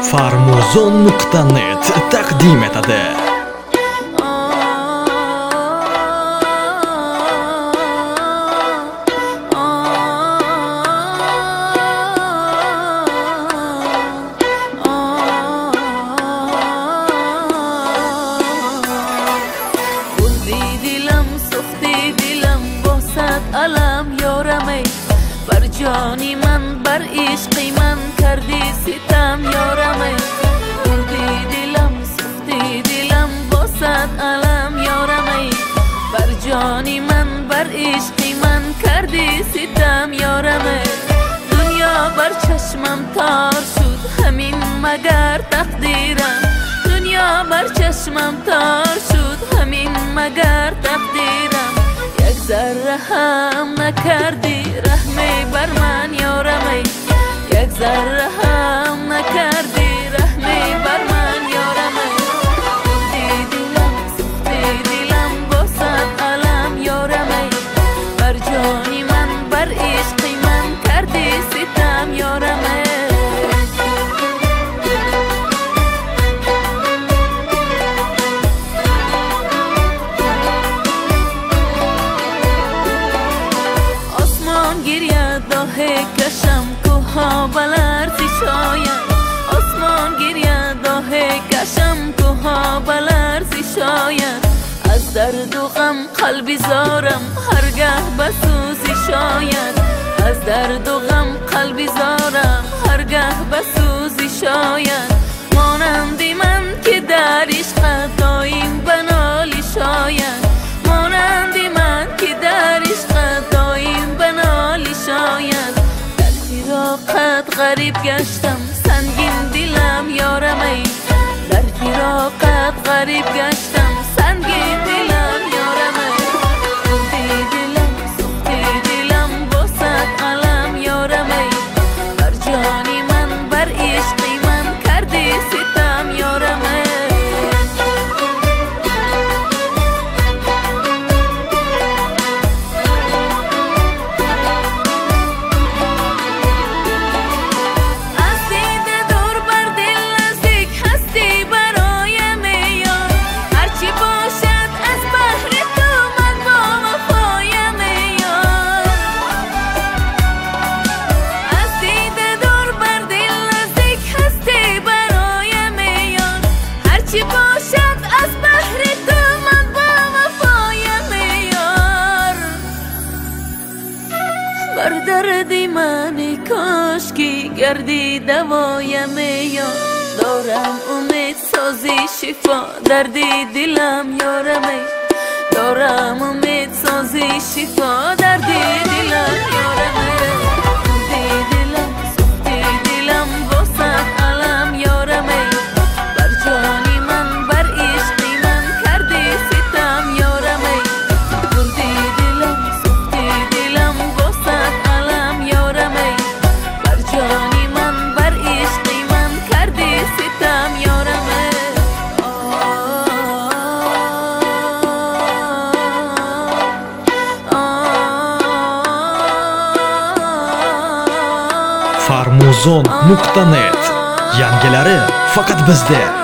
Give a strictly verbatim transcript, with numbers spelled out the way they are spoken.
farmuzon nuqta net taqdim etadi. علم یارمی بر جانی من بر عشقی من کردی ستم یارمی بردی دلم سوختی دلم با صد علم یارمی بر جانی من بر عشقی من کردی ستم یارمی دنیا بر چشمم تار شد همین مگر تقدیرم دنیا بر چشمم تار شد همین مگر تقدیرم یک ذره هم نکردی رحمی بر من یارمی یک ذره هم نکردی رحمی بر من یارمی بردی دلم سوختی دلم با صد علم یارمی بر جانی من بر عشقی من کردی ستم یارمی کشم کوها بلرزی شاید آسمان گریه داه کشم کوها بلرزی شاید از درد و غم قلبی زارم هرگه بسوزی شاید از درد و غم قلبی زارم هرگه بسوزی شاید مانندی من که در عشق دایم بنالی شاید مانندی من که در عشق دایم بنالی شاید فراقت غریب گشتم سنگین دلم یارمی در فراقت غریب گشتم سنگین دلم یارمی بردی دلم سوختی دلم با صد علم یارمی بر جانی من بر عشقی من کردی ستم یارمی بر دردی من کاشکی گردی دوایم یا دارم امید سازی شفا دردی دلم یارمی دارم امید سازی شفا دردی دلم یارمی بردی دلم سوختی دلم با صد علم یارمی بر جانی من بر عشقی من کردی ستم یارمی بردی دلم سوختی دلم با صد علم یارمی بر جانی من بر عشقی من کردی ستم یارمی farmuzon nuqta net yangilari faqat bizda.